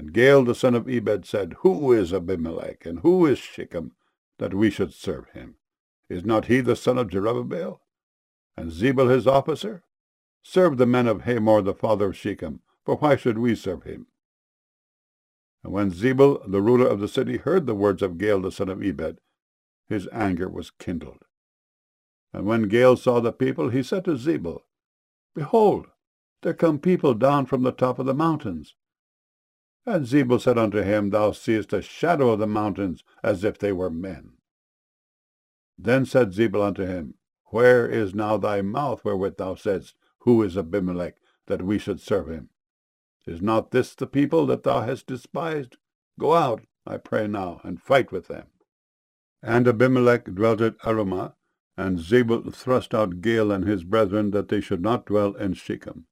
And Gaal the son of Ebed said, Who is Abimelech, and who is Shechem, that we should serve him? Is not he the son of Jerubbaal? And Zebul his officer? Serve the men of Hamor the father of Shechem, for why should we serve him? And when Zebul the ruler of the city heard the words of Gaal the son of Ebed, his anger was kindled. And when Gaal saw the people, he said to Zebul, Behold, there come people down from the top of the mountains. And Zebul said unto him, Thou seest a shadow of the mountains, as if they were men. Then said Zebul unto him, Where is now thy mouth wherewith thou saidst, Who is Abimelech, that we should serve him? Is not this the people that thou hast despised? Go out, I pray now, and fight with them. And Abimelech dwelt at Arumah, and Zebul thrust out Gaal and his brethren, that they should not dwell in Shechem.